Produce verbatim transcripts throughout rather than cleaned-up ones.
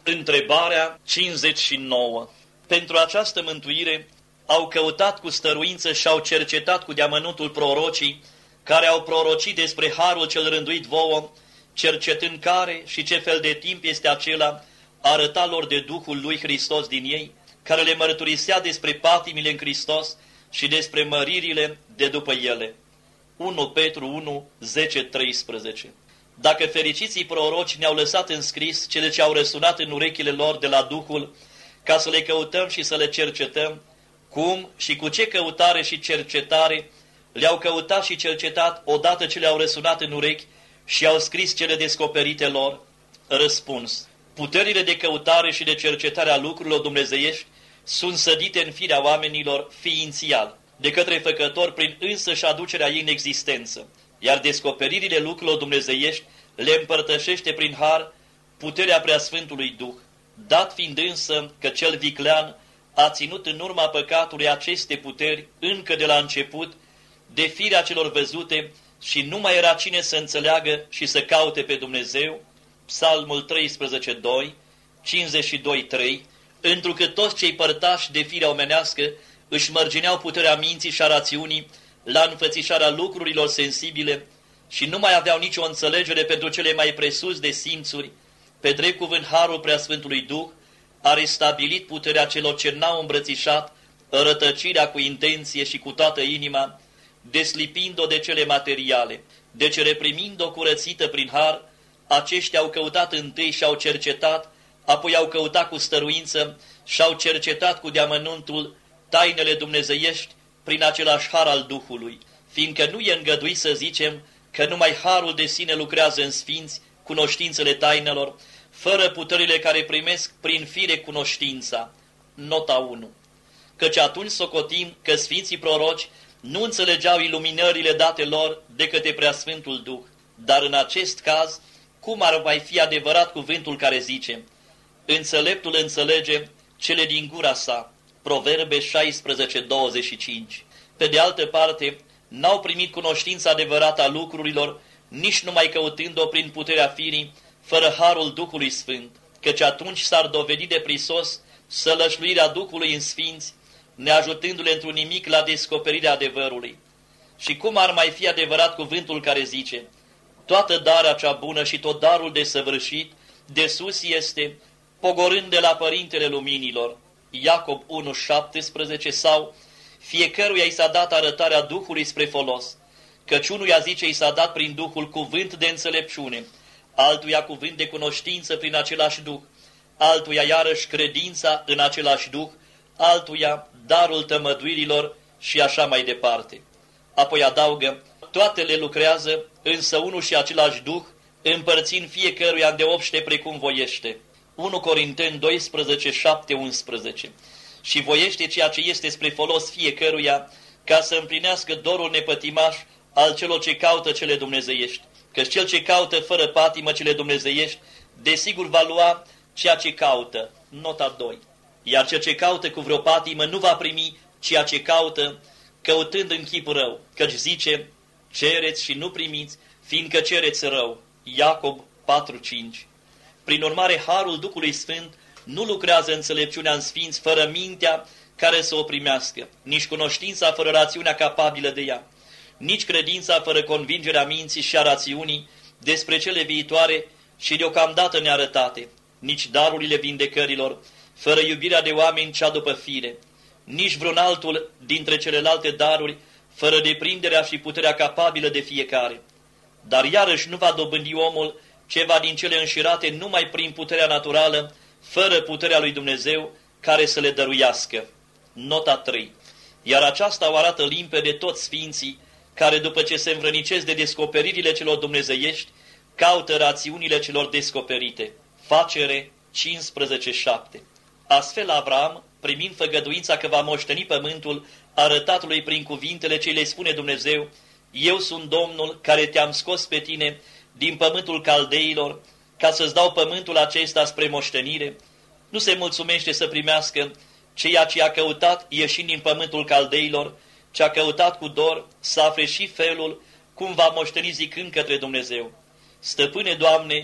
Întrebarea cincizeci și nouă. Pentru această mântuire au căutat cu stăruință și au cercetat cu deamănuntul prorocii, care au prorocit despre harul cel rânduit vouă, cercetând care și ce fel de timp este acela, arăta lor de Duhul lui Hristos din ei, care le mărturisea despre patimile în Hristos și despre măririle de după ele. unu Petru unu, zece treisprezece. Dacă fericiții proroci ne-au lăsat în scris cele ce au răsunat în urechile lor de la Duhul, ca să le căutăm și să le cercetăm, cum și cu ce căutare și cercetare le-au căutat și cercetat odată ce le-au răsunat în urechi și au scris cele descoperite lor? Răspuns. Puterile de căutare și de cercetare a lucrurilor dumnezeiești sunt sădite în firea oamenilor ființial, de către Făcător prin însăși aducerea ei în existență, iar descoperirile lucrurilor dumnezeiești le împărtășește prin har puterea Preasfântului Duh, dat fiind însă că cel viclean a ținut în urma păcatului aceste puteri încă de la început, de firea celor văzute, și nu mai era cine să înțeleagă și să caute pe Dumnezeu, Psalmul treisprezece doi, cincizeci și doi trei, întrucât toți cei părtași de firea omenească își mărgineau puterea minții și a rațiunii la înfățișarea lucrurilor sensibile și nu mai aveau nicio înțelegere pentru cele mai presus de simțuri, pe drept cuvânt harul Preasfântului Duh a restabilit puterea celor ce n-au îmbrățișat rătăcirea cu intenție și cu toată inima, deslipind-o de cele materiale, deci reprimind-o curățită prin har, aceștia au căutat întâi și au cercetat, apoi au căutat cu stăruință și au cercetat cu deamănuntul tainele dumnezeiești prin același har al Duhului, fiindcă nu e îngăduit să zicem că numai harul de sine lucrează în sfinți cunoștințele tainelor, fără puterile care primesc prin fire cunoștința. Nota unu. Căci atunci socotim că sfinții proroci nu înțelegeau iluminările date lor de către Preasfântul Duh, dar în acest caz, cum ar mai fi adevărat cuvântul care zice: înțeleptul înțelege cele din gura sa, Proverbe șaisprezece douăzeci și cinci. Pe de altă parte, n-au primit cunoștința adevărată a lucrurilor, nici numai căutând-o prin puterea firii, fără harul Duhului Sfânt, căci atunci s-ar dovedi de prisos sălășluirea Duhului în sfinți, neajutându-le într-un nimic la descoperirea adevărului. Și cum ar mai fi adevărat cuvântul care zice: toată darea cea bună și tot darul desăvârșit de sus este, pogorând de la Părintele Luminilor, Iacob unu șaptesprezece, sau fiecăruia i s-a dat arătarea Duhului spre folos, căci unuia zice i s-a dat prin Duhul cuvânt de înțelepciune, altuia cuvânt de cunoștință prin același Duh, altuia iarăși credința în același Duh, altuia darul tămăduirilor și așa mai departe. Apoi adaugă: toate le lucrează, însă unul și același Duh, împărțind fiecăruia deopște precum voiește. unu Corinteni doisprezece șapte unsprezece. Și voiește ceea ce este spre folos fiecăruia, ca să împlinească dorul nepătimaș al celor ce caută cele dumnezeiești. Căci cel ce caută fără patimă cele dumnezeiești, desigur va lua ceea ce caută. Nota doi. Iar cel ce caută cu vreo patimă nu va primi ceea ce caută, căutând în chip rău, căci zice: cereți și nu primiți, fiindcă cereți rău. Iacob patru cinci. Prin urmare, harul Duhului Sfânt nu lucrează înțelepciunea în sfinți fără mintea care să o primească, nici cunoștința fără rațiunea capabilă de ea, nici credința fără convingerea minții și a rațiunii despre cele viitoare și deocamdată nearătate, nici darurile vindecărilor, fără iubirea de oameni cea după fire, nici vreun altul dintre celelalte daruri, fără deprinderea și puterea capabilă de fiecare. Dar iarăși nu va dobândi omul ceva din cele înșirate numai prin puterea naturală, fără puterea lui Dumnezeu care să le dăruiască. Nota trei. Iar aceasta o arată limpede toți sfinții, care după ce se învrănicesc de descoperirile celor dumnezeiești, caută rațiunile celor descoperite. Facere cincisprezece șapte. Astfel Avram, primind făgăduința că va moșteni pământul, arătat lui prin cuvintele ce le spune Dumnezeu: eu sunt Domnul care te-am scos pe tine din pământul caldeilor, ca să-ți dau pământul acesta spre moștenire, nu se mulțumește să primească ceea ce a căutat ieșind din pământul caldeilor, ce a căutat cu dor să afle și felul cum va moșteni zicând către Dumnezeu: Stăpâne, Doamne,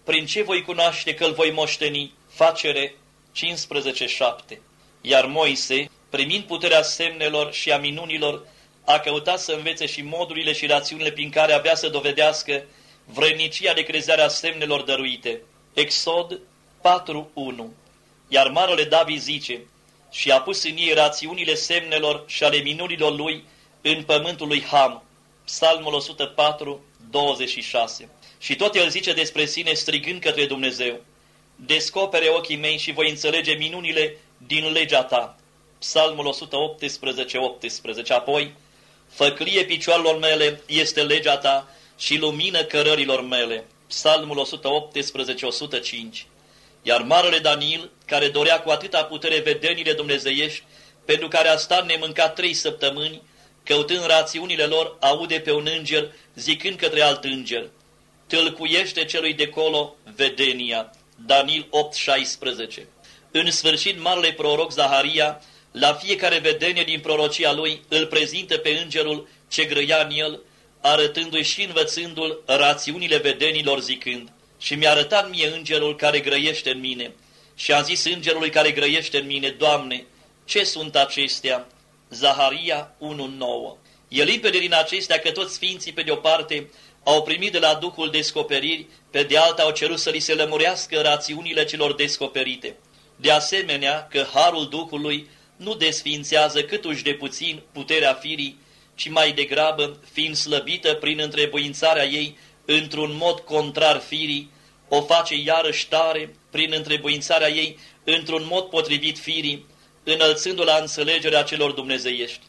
prin ce voi cunoaște că îl voi moșteni? Facere cincisprezece șapte. Iar Moise, primind puterea semnelor și a minunilor, a căutat să învețe și modurile și rațiunile prin care avea să dovedească vrednicia de crezarea semnelor dăruite. Exod patru unu. Iar marele David zice, și a pus în ei rațiunile semnelor și ale minunilor lui în pământul lui Ham. Psalmul o sută patru, douăzeci și șase. Și tot el zice despre sine strigând către Dumnezeu, descopere ochii mei și voi înțelege minunile din legea ta. Psalmul o sută optsprezece, optsprezece. Apoi, făclie picioarelor mele este legea ta și lumină cărărilor mele. Psalmul o sută optsprezece, o sută cinci. Iar marele Daniel, care dorea cu atâta putere vedenile dumnezeiești, pentru care a stat nemâncat trei săptămâni, căutând rațiunile lor, aude pe un înger zicând către alt înger, tâlcuiește celui de colo vedenia. Daniel opt șaisprezece. În sfârșit, marele proroc Zaharia, la fiecare vedenie din prorocia lui, îl prezintă pe îngerul ce grăia în el, arătându-i și învățându-l rațiunile vedenilor zicând, și mi-a arătat mie îngerul care grăiește în mine. Și am zis îngerului care grăiește în mine, Doamne, ce sunt acestea? Zaharia unu nouă. E limpede din acestea că toți sfinții, pe de-o parte, au primit de la Duhul descoperiri, pe de alta au cerut să li se lămurească rațiunile celor descoperite. De asemenea, că harul Duhului nu desfințează câtuși de puțin puterea firii, ci mai degrabă, fiind slăbită prin întrebuințarea ei într-un mod contrar firii, o face iarăși tare prin întrebuințarea ei într-un mod potrivit firii, înălțându-o la înțelegerea celor dumnezeiești.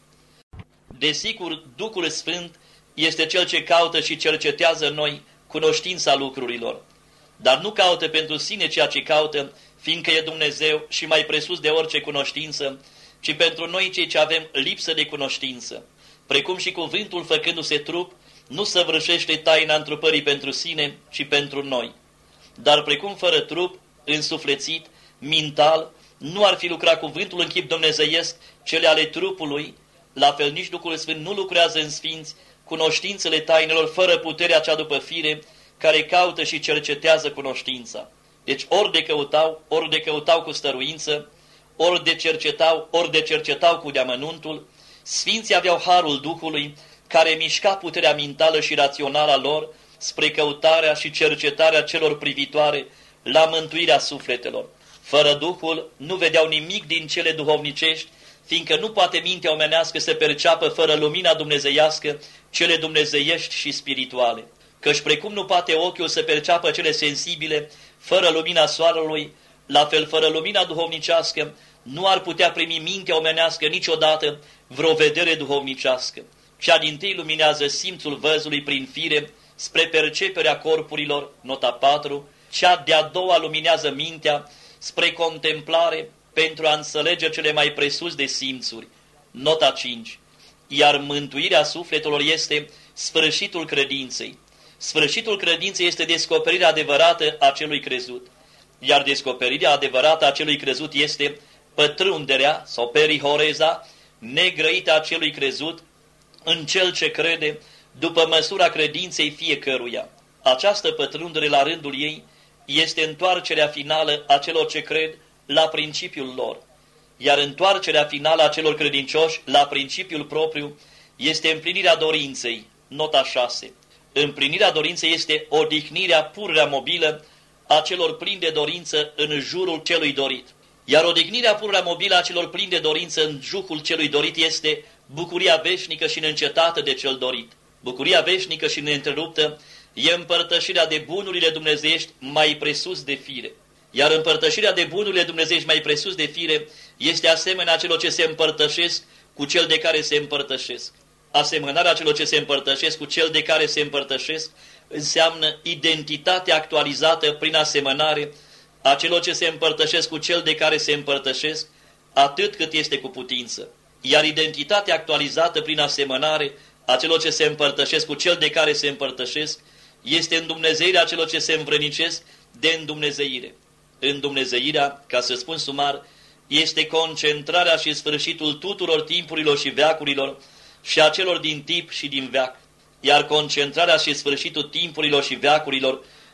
Desigur, Duhul Sfânt este Cel ce caută și cercetează în noi cunoștința lucrurilor, dar nu caută pentru sine ceea ce caută, fiindcă e Dumnezeu și mai presus de orice cunoștință, ci pentru noi cei ce avem lipsă de cunoștință. Precum și cuvântul făcându-se trup, nu săvârșește taina întrupării pentru sine, ci pentru noi. Dar precum fără trup, însuflețit, mintal, nu ar fi lucrat cuvântul în chip dumnezeiesc, cele ale trupului, la fel nici Duhul Sfânt nu lucrează în sfinți cunoștințele tainelor fără puterea cea după fire, care caută și cercetează cunoștința. Deci ori de căutau, ori de căutau cu stăruință, ori de cercetau, ori de cercetau cu deamănuntul, sfinții aveau harul Duhului, care mișca puterea mentală și rațională a lor spre căutarea și cercetarea celor privitoare la mântuirea sufletelor. Fără Duhul nu vedeau nimic din cele duhovnicești, fiindcă nu poate mintea omenească să perceapă fără lumina dumnezeiască cele dumnezeiești și spirituale. Căci precum nu poate ochiul să perceapă cele sensibile fără lumina soarelui, la fel fără lumina duhovnicească nu ar putea primi mintea omenească niciodată vreo vedere duhovnicească. Cea dintâi luminează simțul văzului prin fire spre perceperea corpurilor, nota patru, cea de-a doua luminează mintea spre contemplare pentru a înțelege cele mai presus de simțuri, nota cinci. Iar mântuirea sufletelor este sfârșitul credinței. Sfârșitul credinței este descoperirea adevărată a celui crezut, iar descoperirea adevărată a celui crezut este pătrunderea sau perihoreza negrăită a celui crezut în cel ce crede, după măsura credinței fiecăruia. Această pătrundere la rândul ei este întoarcerea finală a celor ce cred la principiul lor, iar întoarcerea finală a celor credincioși la principiul propriu este împlinirea dorinței, nota șase. Împlinirea dorinței este odihnirea pururea mobilă a celor plini de dorință în jurul celui dorit. Iar odihnirea pururea mobilă a celor plini de dorință în jurul celui dorit este bucuria veșnică și neîncetată de cel dorit. Bucuria veșnică și neîntreruptă e împărtășirea de bunurile dumnezeiești mai presus de fire. Iar împărtășirea de bunurile dumnezeiești mai presus de fire este asemenea celor ce se împărtășesc cu cel de care se împărtășesc. Asemănarea celor ce se împărtășesc cu cel de care se împărtășesc înseamnă identitatea actualizată prin asemănare a celor ce se împărtășesc cu cel de care se împărtășesc, atât cât este cu putință. Iar identitatea actualizată prin asemănare a celor ce se împărtășesc cu cel de care se împărtășesc este îndumnezeirea celor ce se învrednicesc de îndumnezeire. Îndumnezeirea, ca să spun sumar, este concentrarea și sfârșitul tuturor timpurilor și veacurilor și a celor din tip și din veac. Iar concentrarea și sfârșitul timpurilor și veacurilor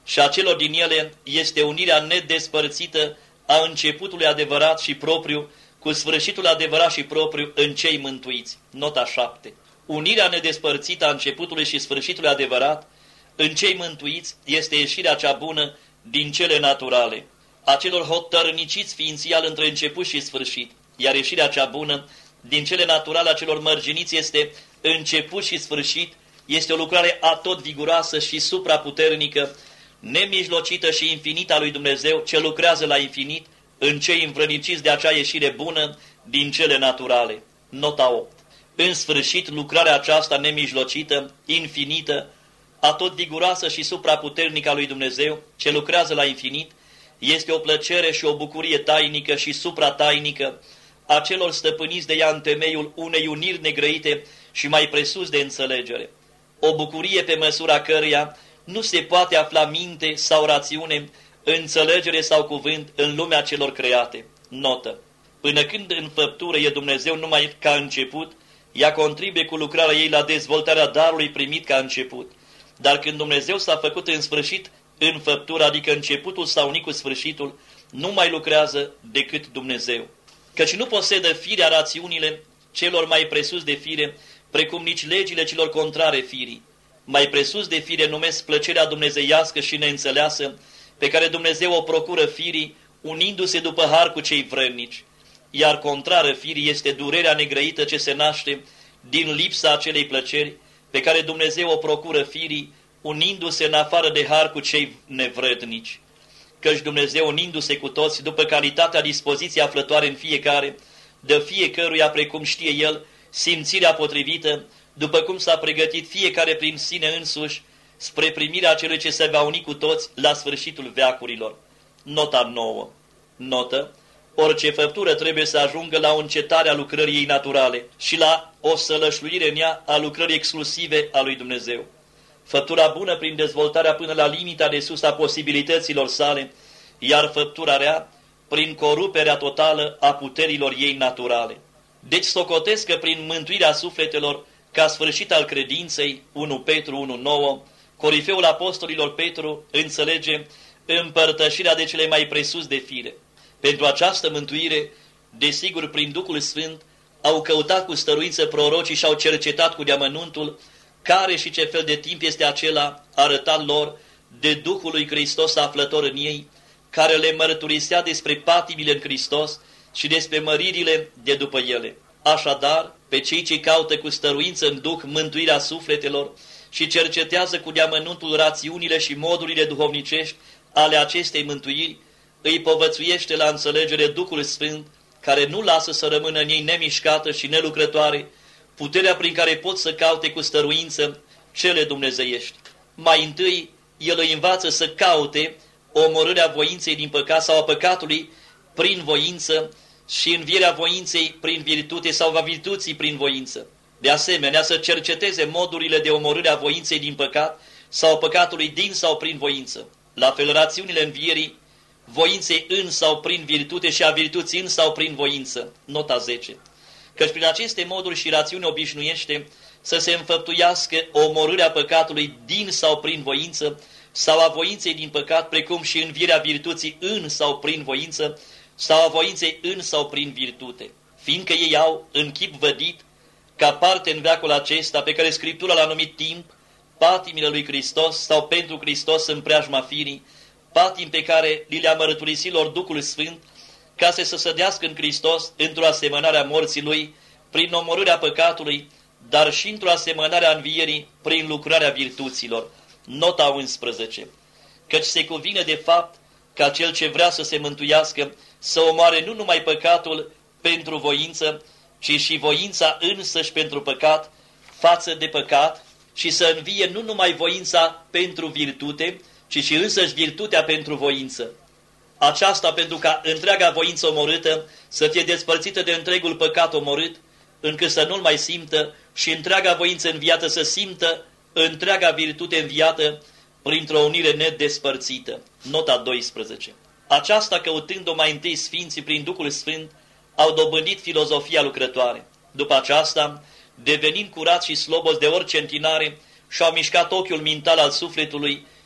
și a celor din ele este unirea nedespărțită a începutului adevărat și propriu cu sfârșitul adevărat și propriu în cei mântuiți. Nota șapte. Unirea nedespărțită a începutului și sfârșitului adevărat în cei mântuiți este ieșirea cea bună din cele naturale, a celor hotărniciți ființial între început și sfârșit, iar ieșirea cea bună din cele naturale a celor mărginiți este început și sfârșit, este o lucrare atot viguroasă și supraputernică, nemijlocită și infinită a lui Dumnezeu, ce lucrează la infinit în cei învrăniciți de acea ieșire bună din cele naturale. Nota opt. În sfârșit, lucrarea aceasta nemijlocită, infinită, atot viguroasă și supraputernică a lui Dumnezeu, ce lucrează la infinit, este o plăcere și o bucurie tainică și supratainică a celor stăpâniți de ea în temeiul unei uniri negrăite și mai presus de înțelegere. O bucurie pe măsura căreia nu se poate afla minte sau rațiune, înțelegere sau cuvânt în lumea celor create. Notă. Până când în făptură e Dumnezeu numai ca început, ea contribuie cu lucrarea ei la dezvoltarea darului primit ca început. Dar când Dumnezeu s-a făcut în sfârșit în făptură, adică începutul sau unicul sfârșitul, nu mai lucrează decât Dumnezeu. Căci nu posedă firea rațiunile celor mai presus de fire, precum nici legile celor contrare firii. Mai presus de fire numesc plăcerea dumnezeiască și neînțeleasă, pe care Dumnezeu o procură firii, unindu-se după har cu cei vrednici. Iar contrară firii este durerea negrăită ce se naște din lipsa acelei plăceri, pe care Dumnezeu o procură firii, unindu-se în afară de har cu cei nevrednici. Căci Dumnezeu, unindu-se cu toți, după calitatea dispoziției aflătoare în fiecare, dă fiecăruia, precum știe El, simțirea potrivită, după cum s-a pregătit fiecare prin sine însuși, spre primirea celui ce se va uni cu toți la sfârșitul veacurilor. Nota nouă. Notă. Orice făptură trebuie să ajungă la o încetare a lucrării ei naturale și la o sălășluire în ea a lucrării exclusive a lui Dumnezeu. Făptura bună prin dezvoltarea până la limita de sus a posibilităților sale, iar făptura rea prin coruperea totală a puterilor ei naturale. Deci socotesc că prin mântuirea sufletelor, ca sfârșit al credinței, unu Petru unu nouă, corifeul apostolilor Petru înțelege împărtășirea de cele mai presus de fire. Pentru această mântuire, desigur prin Duhul Sfânt, au căutat cu stăruință prorocii și au cercetat cu deamănuntul care și ce fel de timp este acela arătat lor de Duhul lui Hristos aflător în ei, care le mărturisea despre patimile în Hristos și despre măririle de după ele. Așadar, pe cei ce caută cu stăruință în Duh mântuirea sufletelor și cercetează cu deamănuntul rațiunile și modurile duhovnicești ale acestei mântuiri, îi povățuiește la înțelegere Duhul Sfânt, care nu lasă să rămână în ei nemișcată și nelucrătoare, puterea prin care pot să caute cu stăruință cele dumnezeiești. Mai întâi, El îi învață să caute omorârea voinței din păcat sau a păcatului prin voință și învierea voinței prin virtute sau a virtuții prin voință. De asemenea, să cerceteze modurile de omorâre a voinței din păcat sau a păcatului din sau prin voință. La fel, rațiunile învierii voinței în sau prin virtute și a virtuții în sau prin voință. Nota zece. Căci prin aceste moduri și rațiuni obișnuiește să se înfăptuiască omorârea păcatului din sau prin voință sau a voinței din păcat, precum și învierea virtuții în sau prin voință sau a voinței în sau prin virtute. Fiindcă ei au, în chip vădit, ca parte în veacul acesta, pe care Scriptura l-a numit timp, patimile lui Hristos sau pentru Hristos în preajma firii, patim pe care li le-a mărturisit lor Duhul Sfânt, ca să se sădească în Hristos într-o asemănare a morții Lui, prin omorârea păcatului, dar și într-o asemănare a învierii, prin lucrarea virtuților. Nota unsprezece. Căci se cuvine de fapt ca cel ce vrea să se mântuiască să omoare nu numai păcatul pentru voință, ci și voința însăși pentru păcat, față de păcat, și să învie nu numai voința pentru virtute, ci și însăși virtutea pentru voință. Aceasta pentru ca întreaga voință omorâtă să fie despărțită de întregul păcat omorât, încât să nu-l mai simtă, și întreaga voință înviată să simtă întreaga virtute înviată printr-o unire nedespărțită. Nota doisprezece. Aceasta, căutând-o mai întâi Sfinții prin Duhul Sfânt, au dobândit filozofia lucrătoare. După aceasta, devenind curați și slobozi de orice întinare, și-au mișcat ochiul mental al sufletului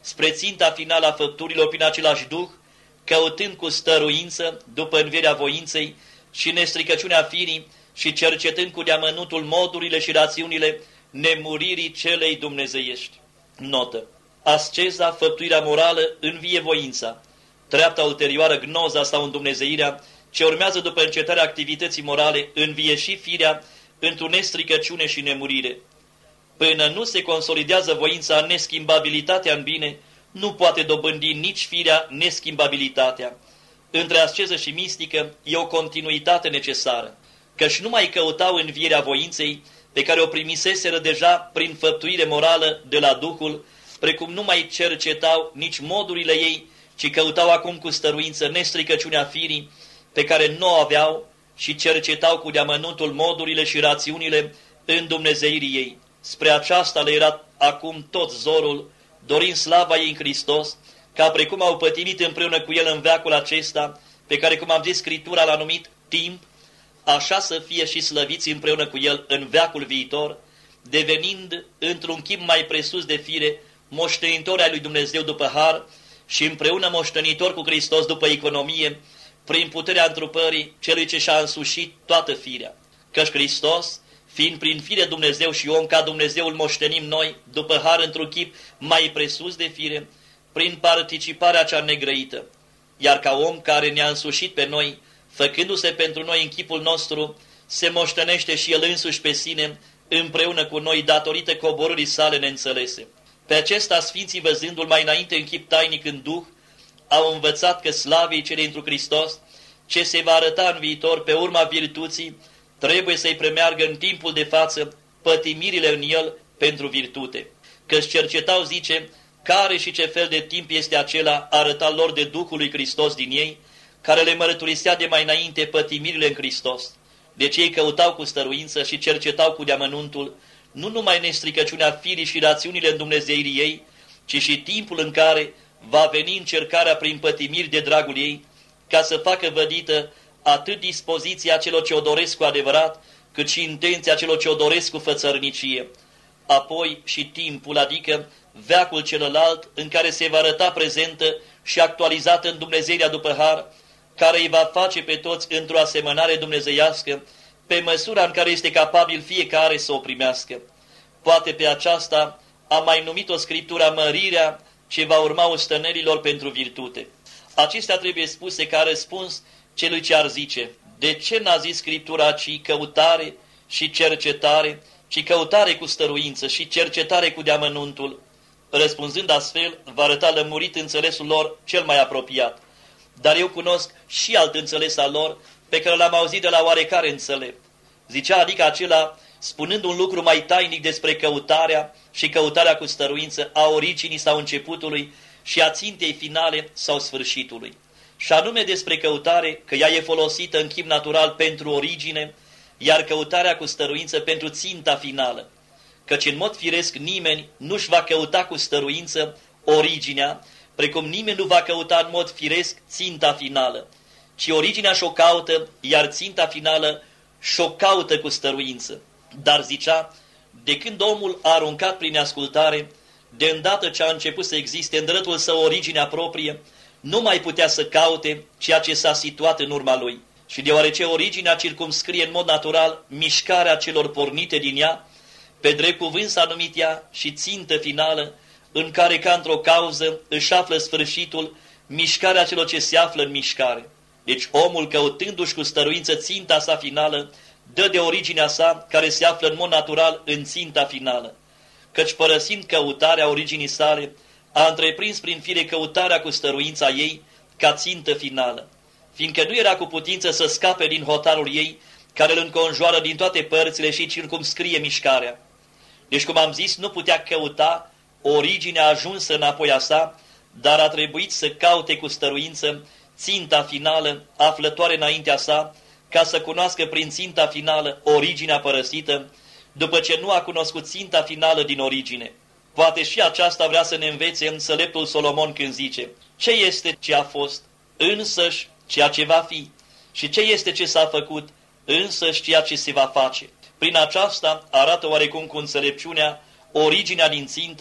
spre ținta finală a făpturilor prin același Duh, căutând cu stăruință, după învierea voinței și nestricăciunea firii și cercetând cu deamănuntul modurile și rațiunile nemuririi celei dumnezeiești. Notă. Asceza, făptuirea morală, învie voința. Treapta ulterioară, gnoza sau îndumnezeirea, ce urmează după încetarea activității morale, învie și firea într-o nestricăciune și nemurire. Până nu se consolidează voința în neschimbabilitatea în bine, nu poate dobândi nici firea neschimbabilitatea. Între asceză și mistică e o continuitate necesară, căci nu mai căutau învierea voinței pe care o primiseseră deja prin făptuire morală de la Duhul, precum nu mai cercetau nici modurile ei, ci căutau acum cu stăruință nestricăciunea firii, pe care nu o aveau, și cercetau cu deamănuntul modurile și rațiunile îndumnezeirii ei. Spre aceasta le era acum tot zorul, dorind slava ei în Hristos, ca precum au pătimit împreună cu El în veacul acesta, pe care, cum am zis, Scriptura l-a numit timp, așa să fie și slăviți împreună cu El în veacul viitor, devenind într-un chip mai presus de fire moștenitori ai lui Dumnezeu după har și împreună moștenitori cu Hristos după economie, prin puterea întrupării celui ce și-a însușit toată firea. Căci Hristos, fiind prin fire Dumnezeu și om, ca Dumnezeul moștenim noi, după har într-un chip mai presus de fire, prin participarea cea negrăită. Iar ca om care ne-a însușit pe noi, făcându-se pentru noi în chipul nostru, se moștenește și El însuși pe sine, împreună cu noi, datorită coborârii sale neînțelese. Pe acesta Sfinții, văzându-L mai înainte în chip tainic în Duh, au învățat că slavei cele întru Hristos, ce se va arăta în viitor pe urma virtuții, trebuie să-i premeargă în timpul de față pătimirile în El pentru virtute. Că-și cercetau, zice, care și ce fel de timp este acela arătat lor de Duhul lui Hristos din ei, care le mărturisea de mai înainte pătimirile în Hristos. Deci ei căutau cu stăruință și cercetau cu deamănuntul nu numai nestricăciunea firii și rațiunile îndumnezeirii ei, ci și timpul în care va veni încercarea prin pătimiri de dragul ei, ca să facă vădită atât dispoziția celor ce o doresc cu adevărat, cât și intenția celor ce o doresc cu fățărnicie. Apoi și timpul, adică veacul celălalt, în care se va arăta prezentă și actualizată în Dumnezeirea după har, care îi va face pe toți într-o asemănare dumnezeiască, pe măsura în care este capabil fiecare să o primească. Poate pe aceasta a mai numit-o Scriptura mărirea ce va urma ostănerilor pentru virtute. Acestea trebuie spuse ca răspuns celui ce ar zice: de ce n-a zis Scriptura, ci căutare și cercetare, ci căutare cu stăruință și cercetare cu deamănuntul? Răspunzând astfel, va arăta lămurit înțelesul lor cel mai apropiat. Dar eu cunosc și alt înțeles al lor, pe care l-am auzit de la oarecare înțelept. Zicea adică acela, spunând un lucru mai tainic despre căutarea și căutarea cu stăruință a originii sau începutului și a țintei finale sau sfârșitului. Și anume despre căutare, că ea e folosită în chip natural pentru origine, iar căutarea cu stăruință pentru ținta finală. Căci în mod firesc nimeni nu-și va căuta cu stăruință originea, precum nimeni nu va căuta în mod firesc ținta finală, ci originea și-o caută, iar ținta finală și-o caută cu stăruință. Dar zicea, de când omul a aruncat prin ascultare, de îndată ce a început să existe în dreptul său originea proprie, nu mai putea să caute ceea ce s-a situat în urma lui. Și deoarece originea circumscrie în mod natural mișcarea celor pornite din ea, pe drept cuvânt s-a numit ea și țintă finală, în care ca într-o cauză își află sfârșitul mișcarea celor ce se află în mișcare. Deci omul, căutându-și cu stăruință ținta sa finală, dă de originea sa, care se află în mod natural în ținta finală. Căci părăsind căutarea originii sale, a întreprins prin fire căutarea cu stăruința ei ca țintă finală, fiindcă nu era cu putință să scape din hotarul ei, care îl înconjoară din toate părțile și circumscrie mișcarea. Deci, cum am zis, nu putea căuta originea ajunsă înapoi a sa, dar a trebuit să caute cu stăruință ținta finală aflătoare înaintea sa, ca să cunoască prin ținta finală originea părăsită, după ce nu a cunoscut ținta finală din origine. Poate și aceasta vrea să ne învețe înțeleptul Solomon când zice: ce este ce a fost, însăși ceea ce va fi, și ce este ce s-a făcut, însăși ceea ce se va face. Prin aceasta arată oarecum cu înțelepciunea originea din țintă,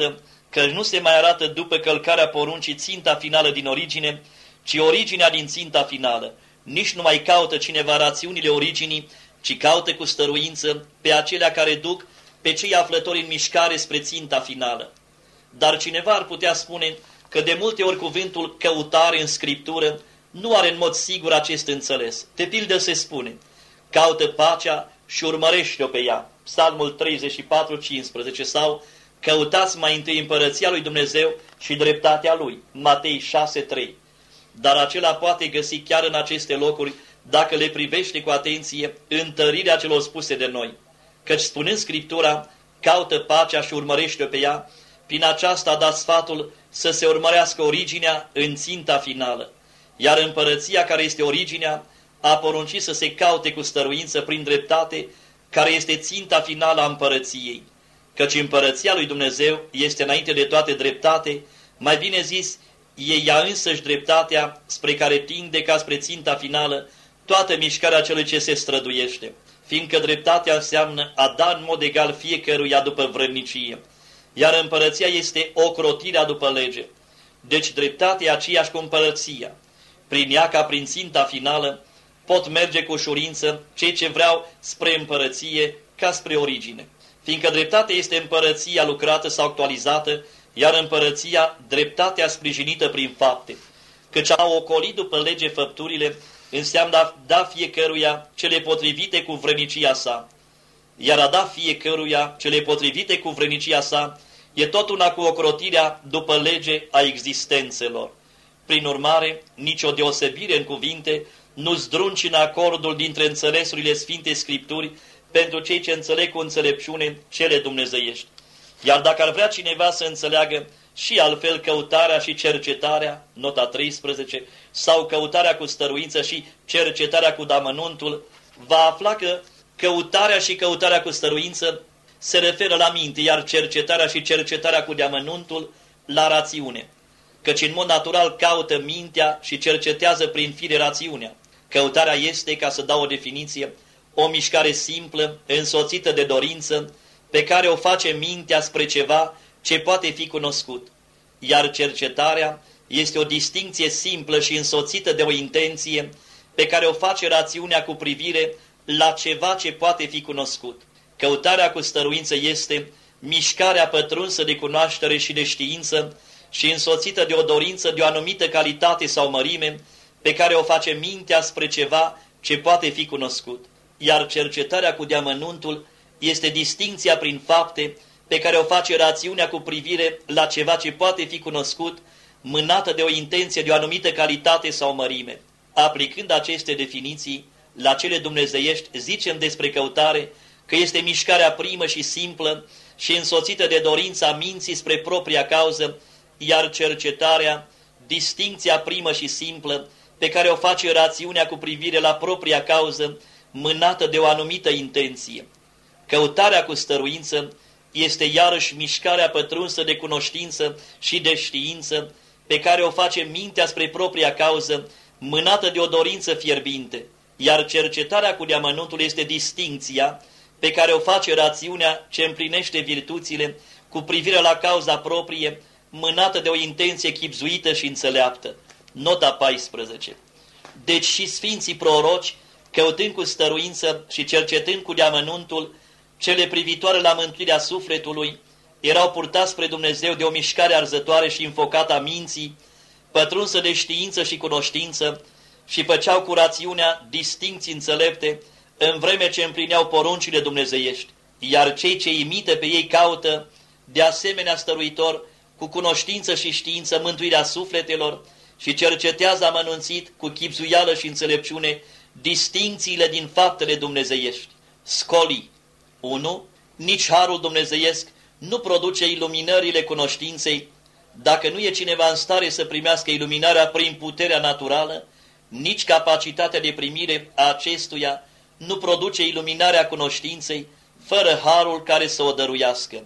că nu se mai arată după călcarea poruncii ținta finală din origine, ci originea din ținta finală. Nici nu mai caută cineva rațiunile originii, ci caută cu stăruință pe acelea care duc pe cei aflători în mișcare spre ținta finală. Dar cineva ar putea spune că de multe ori cuvântul căutare în Scriptură nu are în mod sigur acest înțeles. De pildă se spune, caută pacea și urmărește-o pe ea. Psalmul treizeci și patru, cincisprezece sau căutați mai întâi împărăția lui Dumnezeu și dreptatea lui. Matei șase, trei. Dar acela poate găsi chiar în aceste locuri, dacă le privește cu atenție, întărirea celor spuse de noi. Căci spunând Scriptura, caută pacea și urmărește-o pe ea, prin aceasta a dat sfatul să se urmărească originea în ținta finală. Iar împărăția care este originea a poruncit să se caute cu stăruință prin dreptate, care este ținta finală a împărăției. Căci împărăția lui Dumnezeu este înainte de toate dreptate, mai bine zis, e ea însăși dreptatea spre care tinde ca spre ținta finală toată mișcarea celui ce se străduiește, fiindcă dreptatea înseamnă a da în mod egal fiecăruia după vrednicie, iar împărăția este ocrotirea după lege. Deci dreptatea e aceeași cu împărăția. Prin ea, ca prin ținta finală, pot merge cu ușurință cei ce vreau spre împărăție ca spre origine, fiindcă dreptatea este împărăția lucrată sau actualizată, iar împărăția dreptatea sprijinită prin fapte. Căci a ocoli după lege făpturile înseamnă a da fiecăruia cele potrivite cu vrănicia sa, iar a da fiecăruia cele potrivite cu vrănicia sa e tot una cu ocrotirea după lege a existențelor. Prin urmare, nicio deosebire în cuvinte nu zdruncină acordul dintre înțelesurile Sfintei Scripturi pentru cei ce înțeleg cu înțelepciune cele dumnezeiești. Iar dacă ar vrea cineva să înțeleagă și altfel căutarea și cercetarea, nota treisprezece, sau căutarea cu stăruință și cercetarea cu damănuntul, va afla că căutarea și căutarea cu stăruință se referă la minte, iar cercetarea și cercetarea cu deamănuntul la rațiune. Căci în mod natural caută mintea și cercetează prin fire rațiunea. Căutarea este, ca să dau o definiție, o mișcare simplă, însoțită de dorință, pe care o face mintea spre ceva ce poate fi cunoscut. Iar cercetarea este o distincție simplă și însoțită de o intenție pe care o face rațiunea cu privire la ceva ce poate fi cunoscut. Căutarea cu stăruință este mișcarea pătrunsă de cunoaștere și de știință și însoțită de o dorință de o anumită calitate sau mărime pe care o face mintea spre ceva ce poate fi cunoscut. Iar cercetarea cu deamănuntul este distincția prin fapte pe care o face rațiunea cu privire la ceva ce poate fi cunoscut, mânată de o intenție de o anumită calitate sau mărime. Aplicând aceste definiții la cele dumnezeiești, zicem despre căutare că este mișcarea primă și simplă și însoțită de dorința minții spre propria cauză, iar cercetarea, distincția primă și simplă, pe care o face rațiunea cu privire la propria cauză, mânată de o anumită intenție. Căutarea cu stăruință este iarăși mișcarea pătrunsă de cunoștință și de știință, pe care o face mintea spre propria cauză, mânată de o dorință fierbinte, iar cercetarea cu deamănuntul este distincția pe care o face rațiunea ce împlinește virtuțile cu privire la cauza proprie, mânată de o intenție chibzuită și înțeleaptă. Nota paisprezece. Deci și sfinții proroci, căutând cu stăruință și cercetând cu deamănuntul cele privitoare la mântuirea sufletului, erau purtați spre Dumnezeu de o mișcare arzătoare și înfocată a minții, pătrunsă de știință și cunoștință, și făceau cu rațiunea distincții înțelepte, în vreme ce împlineau poruncile dumnezeiești. Iar cei ce imită pe ei caută, de asemenea stăruitor, cu cunoștință și știință, mântuirea sufletelor și cercetează amănunțit, cu chibzuială și înțelepciune, distincțiile din faptele dumnezeiești. Scolii. unu. Nici harul dumnezeiesc nu produce iluminările cunoștinței, dacă nu e cineva în stare să primească iluminarea prin puterea naturală, nici capacitatea de primire a acestuia nu produce iluminarea cunoștinței, fără harul care să o dăruiască.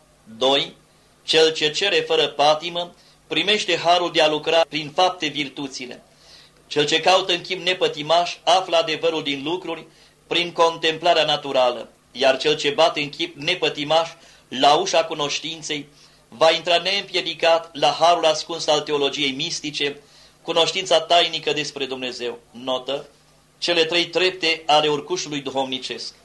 doi. Cel ce cere fără patimă primește harul de a lucra prin fapte virtuțile. Cel ce caută în chip nepătimaș află adevărul din lucruri prin contemplarea naturală, iar cel ce bate în chip nepătimaș la ușa cunoștinței va intra neîmpiedicat la harul ascuns al teologiei mistice, cunoștința tainică despre Dumnezeu. Notă: cele trei trepte ale urcușului duhovnicesc.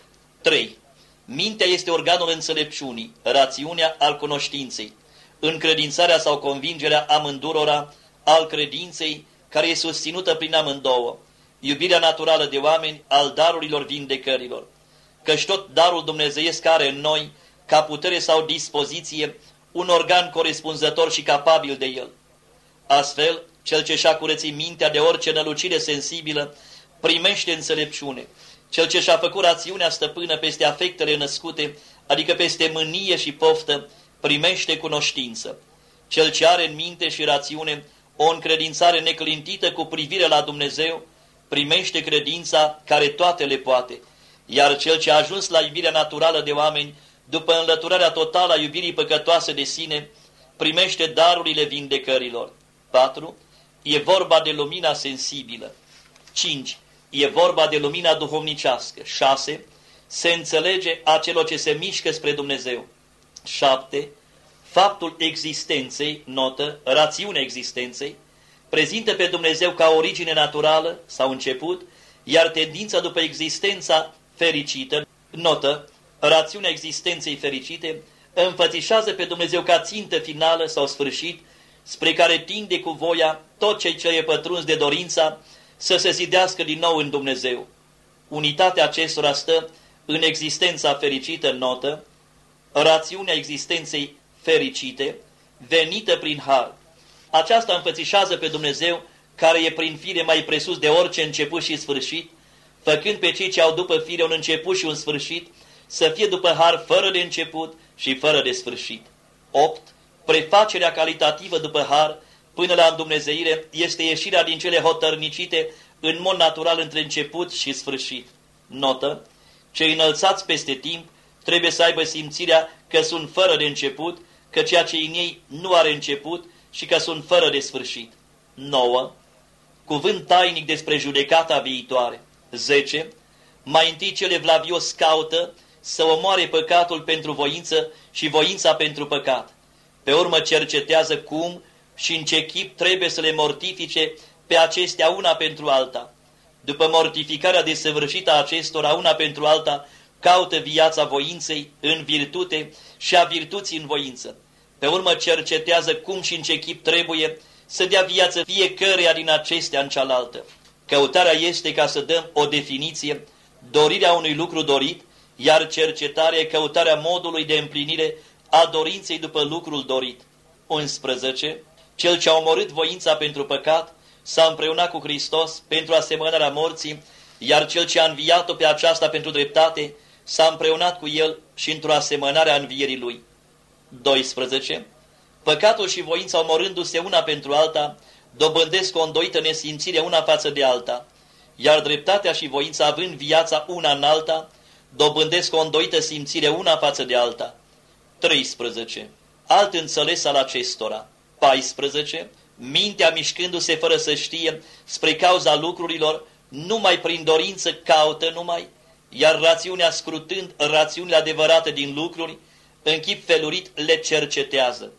trei. Mintea este organul înțelepciunii, rațiunea al cunoștinței, încredințarea sau convingerea amândurora, al credinței, care e susținută prin amândouă, iubirea naturală de oameni, al darurilor vindecărilor. Căci tot darul dumnezeiesc are în noi, ca putere sau dispoziție, un organ corespunzător și capabil de el. Astfel, cel ce și-a curățit mintea de orice nălucire sensibilă, primește înțelepciune. Cel ce și-a făcut rațiunea stăpână peste afectele născute, adică peste mânie și poftă, primește cunoștință. Cel ce are în minte și rațiune o încredințare neclintită cu privire la Dumnezeu, primește credința care toate le poate. Iar cel ce a ajuns la iubirea naturală de oameni, după înlăturarea totală a iubirii păcătoase de sine, primește darurile vindecărilor. patru. E vorba de lumina sensibilă. cinci. E vorba de lumina duhovnicească. șase. Se înțelege a celor ce se mișcă spre Dumnezeu. șapte. Faptul existenței, notă, rațiunea existenței, prezintă pe Dumnezeu ca origine naturală sau început, iar tendința după existența fericită, notă, rațiunea existenței fericite, înfățișează pe Dumnezeu ca țintă finală sau sfârșit, spre care tinde cu voia tot ce ce e pătruns de dorința să se zidească din nou în Dumnezeu. Unitatea acestora stă în existența fericită, notă, rațiunea existenței fericite, venită prin har. Aceasta înfățișează pe Dumnezeu, care e prin fire mai presus de orice început și sfârșit, făcând pe cei ce au după fire un început și un sfârșit, să fie după har fără de început și fără de sfârșit. opt. Prefacerea calitativă după har, până la îndumnezeire, este ieșirea din cele hotărnicite în mod natural între început și sfârșit. Notă: cei înălțați peste timp trebuie să aibă simțirea că sunt fără de început, că ceea ce în ei nu are început și că sunt fără de sfârșit. nouă. Cuvânt tainic despre judecata viitoare. zece. Mai întâi cel evlavios caută să omoare păcatul pentru voință și voința pentru păcat. Pe urmă cercetează cum și în ce chip trebuie să le mortifice pe acestea una pentru alta. După mortificarea desăvârșită a acestora una pentru alta, caută viața voinței în virtute și a virtuții în voință. Pe urmă cercetează cum și în ce chip trebuie să dea viață fiecăreia din acestea în cealaltă. Căutarea este, ca să dăm o definiție, dorirea unui lucru dorit, iar cercetarea e căutarea modului de împlinire a dorinței după lucrul dorit. unsprezece. Cel ce a omorât voința pentru păcat s-a împreunat cu Hristos pentru asemănarea morții, iar cel ce a înviat-o pe aceasta pentru dreptate s-a împreunat cu el și într-o asemănare a învierii lui. doisprezece. Păcatul și voința, omorându-se una pentru alta, dobândesc o îndoită nesimțire una față de alta, iar dreptatea și voința, având viața una în alta, dobândesc o îndoită simțire una față de alta. treisprezece. Alt înțeles al acestora. paisprezece. Mintea, mișcându-se fără să știe spre cauza lucrurilor, numai prin dorință caută numai, iar rațiunea, scrutând rațiunile adevărate din lucruri, în chip felurit le cercetează.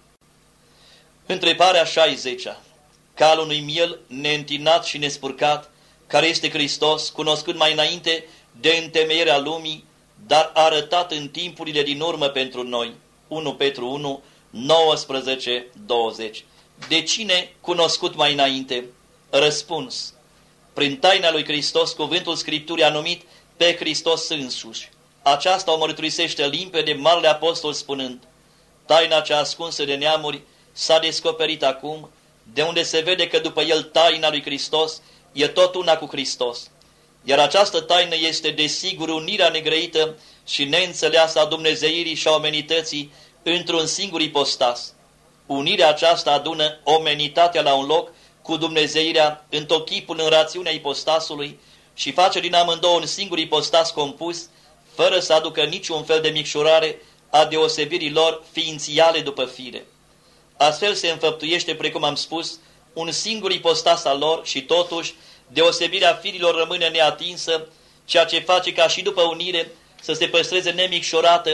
Întrebarea șaizecea. Calul unui miel neîntinat și nespurcat, care este Hristos, cunoscut mai înainte de întemeierea lumii, dar arătat în timpurile din urmă pentru noi. unu Petru unu, nouăsprezece douăzeci. De cine cunoscut mai înainte? Răspuns. Prin taina lui Hristos, cuvântul Scripturii a numit pe Hristos însuși. Aceasta o mărturisește limpede Marele Apostol spunând: taina cea ascunsă de neamuri s-a descoperit acum, de unde se vede că după el taina lui Hristos e tot una cu Hristos. Iar această taină este desigur unirea negrăită și neînțeleasă a dumnezeirii și a omenității într-un singur ipostas. Unirea aceasta adună omenitatea la un loc cu dumnezeirea într-o chipul în rațiunea ipostasului și face din amândouă un singur ipostas compus, fără să aducă niciun fel de micșorare a deosebirii lor ființiale după fire. Astfel se înfăptuiește, precum am spus, un singur ipostas al lor și totuși deosebirea firilor rămâne neatinsă, ceea ce face ca și după unire să se păstreze nemicșorată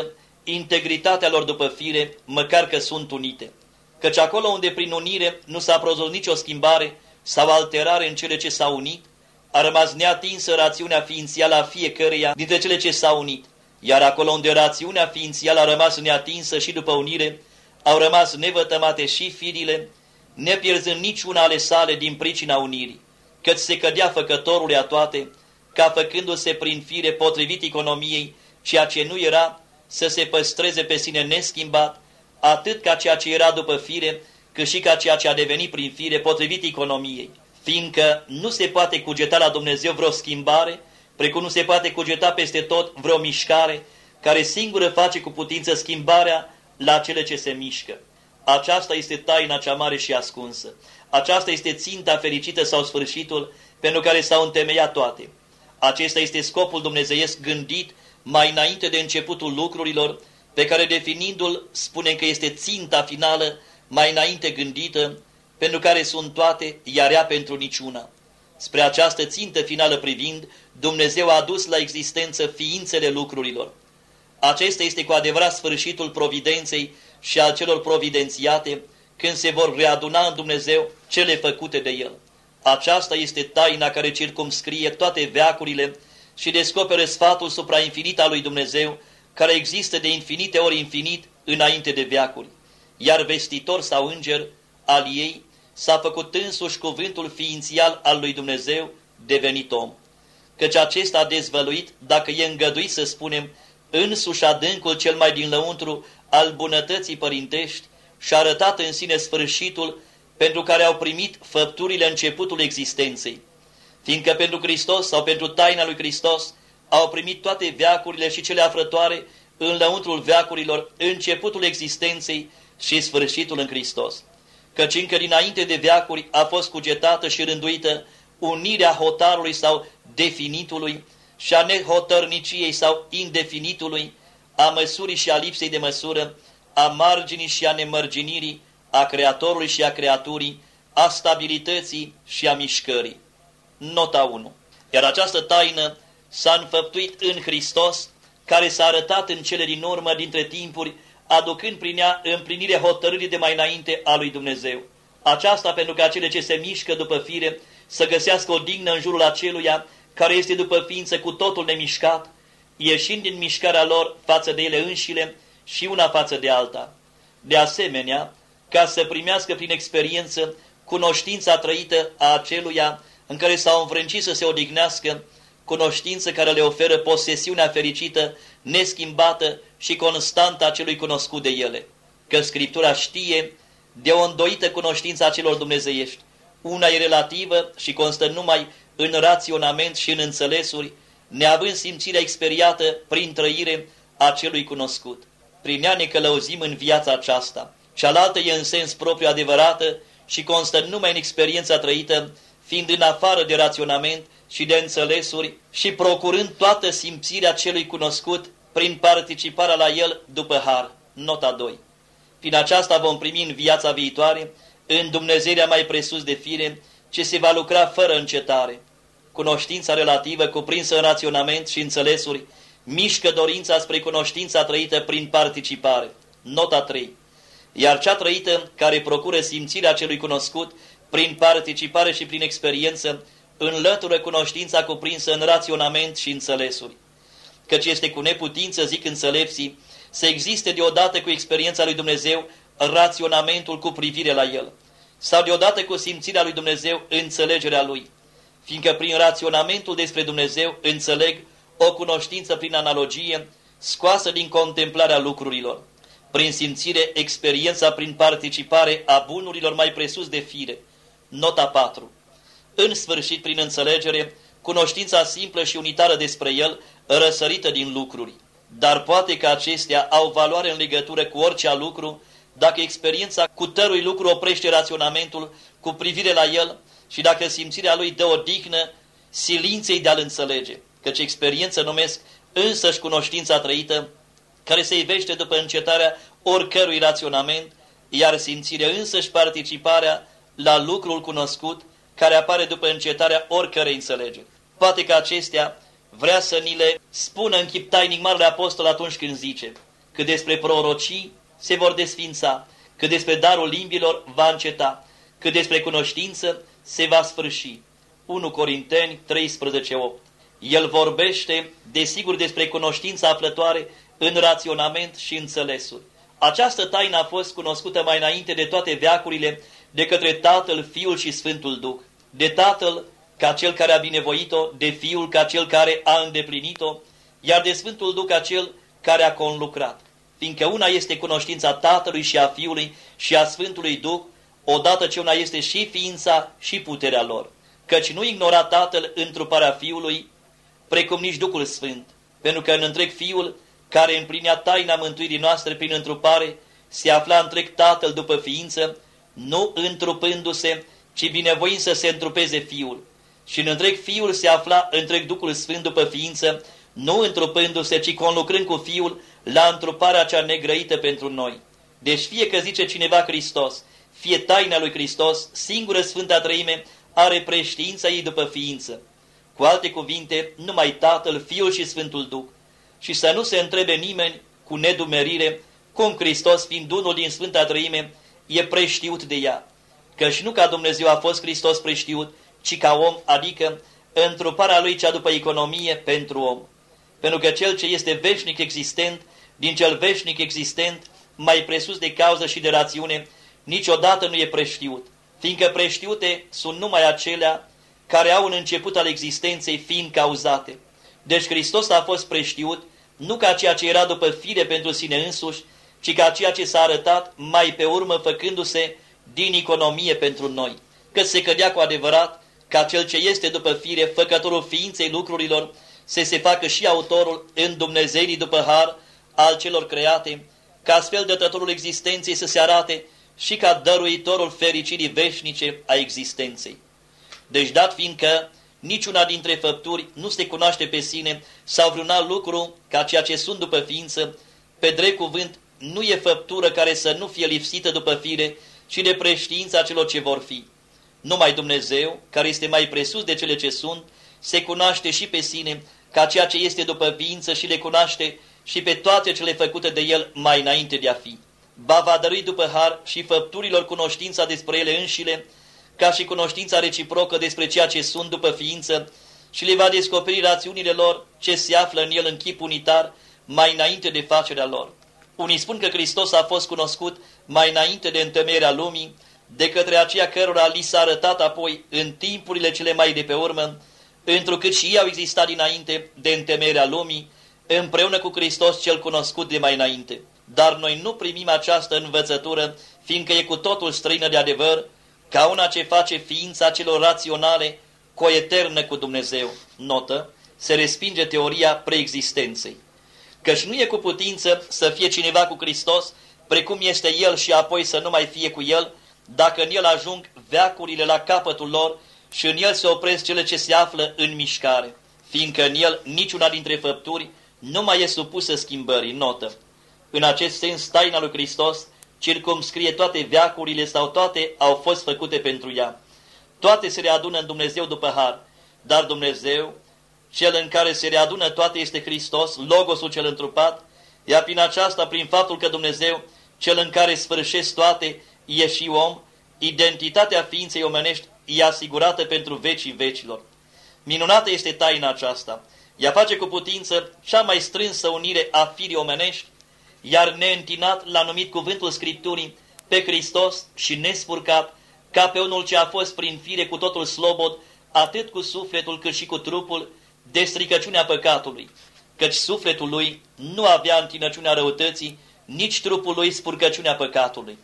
integritatea lor după fire, măcar că sunt unite. Căci acolo unde prin unire nu s-a produs nicio schimbare sau alterare în cele ce s-au unit, a rămas neatinsă rațiunea ființială a fiecăreia dintre cele ce s-au unit. Iar acolo unde rațiunea ființială a rămas neatinsă și după unire, au rămas nevătămate și firile, nepierzând niciuna ale sale din pricina unirii, căci se cădea făcătorului a toate, ca făcându-se prin fire potrivit economiei, ceea ce nu era, să se păstreze pe sine neschimbat, atât ca ceea ce era după fire, cât și ca ceea ce a devenit prin fire potrivit economiei, fiindcă nu se poate cugeta la Dumnezeu vreo schimbare, precum nu se poate cugeta peste tot vreo mișcare, care singură face cu putință schimbarea la cele ce se mișcă. Aceasta este taina cea mare și ascunsă. Aceasta este ținta fericită sau sfârșitul pentru care s-au întemeiat toate. Acesta este scopul dumnezeiesc gândit mai înainte de începutul lucrurilor, pe care definindu-l spunem că este ținta finală mai înainte gândită, pentru care sunt toate, iar ea pentru niciuna. Spre această țintă finală privind, Dumnezeu a adus la existență ființele lucrurilor. Acesta este cu adevărat sfârșitul providenței și al celor providențiate, când se vor readuna în Dumnezeu cele făcute de El. Aceasta este taina care circumscrie toate veacurile și descoperă sfatul suprainfinit al lui Dumnezeu, care există de infinite ori infinit înainte de veacuri. Iar vestitor sau înger al ei s-a făcut însuși cuvântul ființial al lui Dumnezeu, devenit om. Căci acesta a dezvăluit, dacă e îngăduit să spunem, însuși adâncul cel mai din lăuntru al bunătății părintești și a arătat în sine sfârșitul pentru care au primit făpturile începutul existenței. Fiindcă pentru Hristos sau pentru taina lui Hristos au primit toate veacurile și cele aflătoare în lăuntrul veacurilor, începutul existenței și sfârșitul în Hristos. Căci încă dinainte de veacuri a fost cugetată și rânduită unirea hotarului sau definitului și a nehotărniciei sau indefinitului, a măsurii și a lipsei de măsură, a marginii și a nemărginirii, a Creatorului și a creaturii, a stabilității și a mișcării. Nota unu. Iar această taină s-a înfăptuit în Hristos, care s-a arătat în cele din urmă dintre timpuri, aducând prin ea împlinirea hotărârii de mai înainte a lui Dumnezeu. Aceasta pentru că cele ce se mișcă după fire să găsească o dignă în jurul aceluia care este după ființă cu totul nemișcat, ieșind din mișcarea lor față de ele înșile și una față de alta. De asemenea, ca să primească prin experiență cunoștința trăită a aceluia în care s-au învrâncit să se odihnească, cunoștință care le oferă posesiunea fericită, neschimbată și constantă a celui cunoscut de ele. Că Scriptura știe de o îndoită cunoștință a celor dumnezeiești. Una e relativă și constă numai în raționament și în înțelesuri, neavând simțirea experiată prin trăire a celui cunoscut. Prin ea ne călăuzim în viața aceasta. Cealaltă e în sens propriu adevărată și constă numai în experiența trăită, fiind în afară de raționament și de înțelesuri și procurând toată simțirea celui cunoscut prin participarea la el după har. Nota doi. Prin aceasta vom primi în viața viitoare în Dumnezeirea mai presus de fire, ce se va lucra fără încetare. Cunoștința relativă, cuprinsă în raționament și înțelesuri, mișcă dorința spre cunoștința trăită prin participare. Nota trei. Iar cea trăită, care procură simțirea celui cunoscut, prin participare și prin experiență, înlătură cunoștința cuprinsă în raționament și înțelesuri. Căci este cu neputință, zic înțelepții, să existe deodată cu experiența lui Dumnezeu raționamentul cu privire la El, sau deodată cu simțirea lui Dumnezeu înțelegerea Lui, fiindcă prin raționamentul despre Dumnezeu înțeleg o cunoștință prin analogie, scoasă din contemplarea lucrurilor, prin simțire experiența prin participare a bunurilor mai presus de fire. Nota patru. În sfârșit, prin înțelegere, cunoștința simplă și unitară despre El, răsărită din lucruri. Dar poate că acestea au valoare în legătură cu orice lucru, dacă experiența cu tărui lucru oprește raționamentul cu privire la el și dacă simțirea lui dă o dignă silinței de a-l înțelege, căci experiență numesc însăși cunoștința trăită, care se ivește după încetarea oricărui raționament, iar simțirea însăși participarea la lucrul cunoscut, care apare după încetarea oricărei înțelegeri. Poate că acestea vrea să ni le spună în chip tainic Marele Apostol atunci când zice cât despre prorocii se vor desfința, cât despre darul limbilor va înceta, cât despre cunoștință se va sfârși. unu Corinteni treisprezece opt. El vorbește, desigur, despre cunoștința aflătoare în raționament și înțelesuri. Această taină a fost cunoscută mai înainte de toate veacurile de către Tatăl, Fiul și Sfântul Duh. De Tatăl ca Cel care a binevoit-o, de Fiul ca Cel care a îndeplinit-o, iar de Sfântul Duh ca Cel care a conlucrat. Fiindcă una este cunoștința Tatălui și a Fiului și a Sfântului Duh, odată ce una este și ființa și puterea lor. Căci nu ignora Tatăl întruparea Fiului, precum nici Duhul Sfânt, pentru că în întreg Fiul, care împlinea taina mântuirii noastre prin întrupare, se afla întreg Tatăl după ființă, nu întrupându-se, ci binevoind să se întrupeze Fiul. Și în întreg Fiul se afla întreg Duhul Sfânt după ființă, nu întrupându-se, ci conlucrând cu Fiul la întruparea cea negrăită pentru noi. Deci fie că zice cineva Hristos, fie taina lui Hristos, singură Sfânta Treime are preștiința ei după ființă. Cu alte cuvinte, numai Tatăl, Fiul și Sfântul Duh. Și să nu se întrebe nimeni cu nedumerire cum Hristos, fiind unul din Sfânta Treime, e preștiut de ea. Căci nu ca Dumnezeu a fost Hristos preștiut, ci ca om, adică întruparea lui cea după economie pentru om. Pentru că cel ce este veșnic existent, din cel veșnic existent, mai presus de cauză și de rațiune, niciodată nu e preștiut, fiindcă preștiute sunt numai acelea care au un început al existenței fiind cauzate. Deci Hristos a fost preștiut nu ca ceea ce era după fire pentru sine însuși, ci ca ceea ce s-a arătat mai pe urmă făcându-se din economie pentru noi, că se cădea cu adevărat ca cel ce este după fire, făcătorul ființei lucrurilor, să se facă și autorul în Dumnezeirii după har al celor create, ca astfel dătătorul existenței să se arate și ca dăruitorul fericirii veșnice a existenței. Deci dat fiindcă niciuna dintre făpturi nu se cunoaște pe sine sau vreun alt lucru ca ceea ce sunt după ființă, pe drept cuvânt nu e făptură care să nu fie lipsită după fire și de preștiința celor ce vor fi. Numai Dumnezeu, care este mai presus de cele ce sunt, se cunoaște și pe sine ca ceea ce este după ființă și le cunoaște și pe toate cele făcute de El mai înainte de a fi. Ba va dărui după har și făpturilor cunoștința despre ele înșile, ca și cunoștința reciprocă despre ceea ce sunt după ființă, și le va descoperi rațiunile lor ce se află în El în chip unitar mai înainte de facerea lor. Unii spun că Hristos a fost cunoscut mai înainte de întemeierea lumii, de către aceia cărora li s-a arătat apoi în timpurile cele mai de pe urmă, întrucât și ei au existat dinainte de întemeierea lumii, împreună cu Hristos cel cunoscut de mai înainte. Dar noi nu primim această învățătură, fiindcă e cu totul străină de adevăr, ca una ce face ființa celor raționale coeternă cu Dumnezeu. Notă, se respinge teoria preexistenței. Căci nu e cu putință să fie cineva cu Hristos, precum este El și apoi să nu mai fie cu El, dacă în El ajung veacurile la capătul lor și în El se opresc cele ce se află în mișcare, fiindcă în El niciuna dintre făpturi nu mai e supusă schimbării. Notă. În acest sens, taina lui Hristos circumscrie toate veacurile sau toate au fost făcute pentru ea. Toate se readună în Dumnezeu după har, dar Dumnezeu, cel în care se readună toate, este Hristos, Logosul cel întrupat, iar prin aceasta, prin faptul că Dumnezeu, cel în care sfârșesc toate, e și om, identitatea ființei omenești e asigurată pentru vecii vecilor. Minunată este taina aceasta. Ea face cu putință cea mai strânsă unire a firii omenești, iar neîntinat l-a numit cuvântul Scripturii pe Hristos și nespurcat, ca pe unul ce a fost prin fire cu totul slobod, atât cu sufletul cât și cu trupul, de stricăciunea păcatului, căci sufletul lui nu avea întinăciunea răutății, nici trupul lui spurcăciunea păcatului.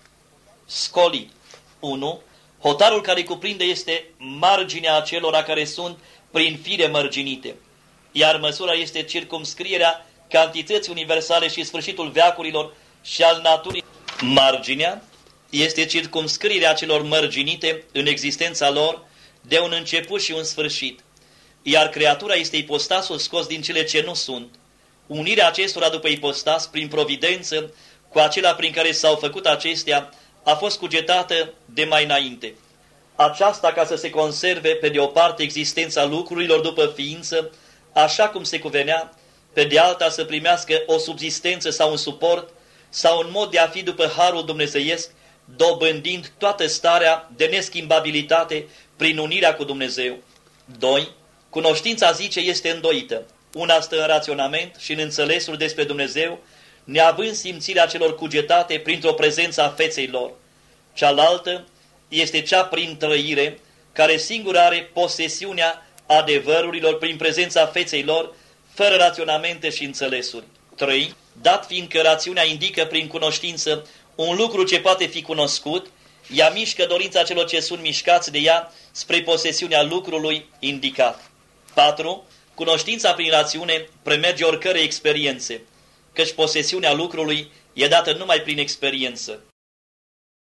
Scoli unu. Hotarul care cuprinde este marginea acelora care sunt prin fire mărginite, iar măsura este circumscrierea cantității universale și sfârșitul veacurilor și al naturii. Marginea este circumscrierea celor mărginite în existența lor de un început și un sfârșit, iar creatura este ipostasul scos din cele ce nu sunt. Unirea acestora după ipostas, prin providență, cu acela prin care s-au făcut acestea, a fost cugetată de mai înainte. Aceasta ca să se conserve pe de o parte existența lucrurilor după ființă, așa cum se cuvenea, pe de alta să primească o subzistență sau un suport, sau un mod de a fi după harul dumnezeiesc, dobândind toată starea de neschimbabilitate prin unirea cu Dumnezeu. doi. Cunoștința, zice, este îndoită. Una stă în raționament și în înțelesul despre Dumnezeu, neavând simțirea celor cugetate printr-o prezență a feței lor. Cealaltă este cea prin trăire, care singur are posesiunea adevărurilor prin prezența feței lor, fără raționamente și înțelesuri. trei. Dat fiindcă rațiunea indică prin cunoștință un lucru ce poate fi cunoscut, ea mișcă dorința celor ce sunt mișcați de ea spre posesiunea lucrului indicat. patru. Cunoștința prin rațiune premerge oricărei experiențe, căci posesiunea lucrului e dată numai prin experiență.